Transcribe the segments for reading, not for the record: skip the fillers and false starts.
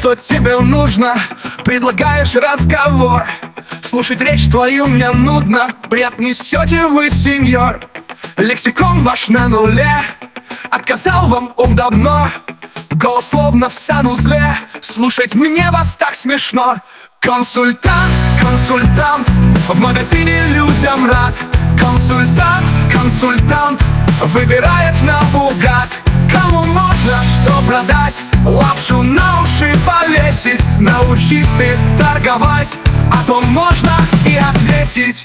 что тебе нужно. Предлагаешь разговор, слушать речь твою мне нудно. Бред несете вы, сеньор, лексикон ваш на нуле. Отказал вам ум давно, голос словно в санузле. Слушать мне вас так смешно. Консультант, консультант, в магазине людям рад. Консультант, консультант, выбирает наугад. Кому можно что продать, лапшу на уши повесить. Научись ты торговать, а то можно и ответить.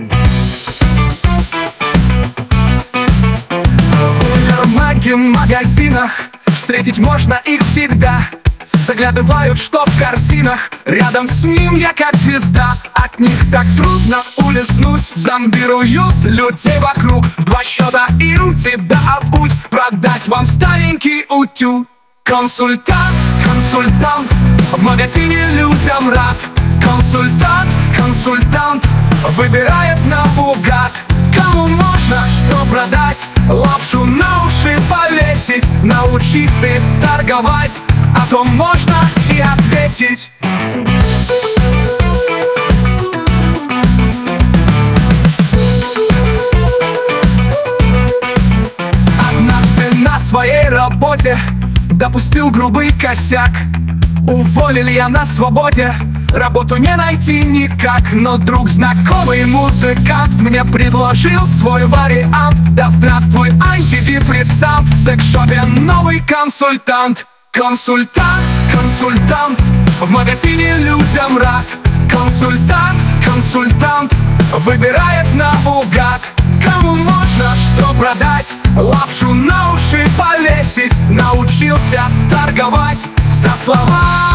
В универмаге, магазинах встретить можно их всегда. Заглядывают, что в корзинах, рядом с ним я как звезда. От них так трудно улизнуть, зомбируют людей вокруг. В 2 счета им тебя обуть, продать вам старенький утюг. Консультант, консультант, в магазине людям рад. Консультант, консультант, выбирает наугад. Кому можно что продать, лапшу на уши повесить. Научись ты торговать, а то можно и ответить. Однажды на своей работе допустил грубый косяк. Уволили я на свободе, работу не найти никак. Но друг, знакомый музыкант, мне предложил свой вариант. Да здравствуй, антидепрессант, в секс-шопе новый консультант. Консультант, консультант, в магазине людям рад. Консультант, консультант, выбирает наугад. Кому можно что продать, лапшу на уши повесить. Научился торговать за слова.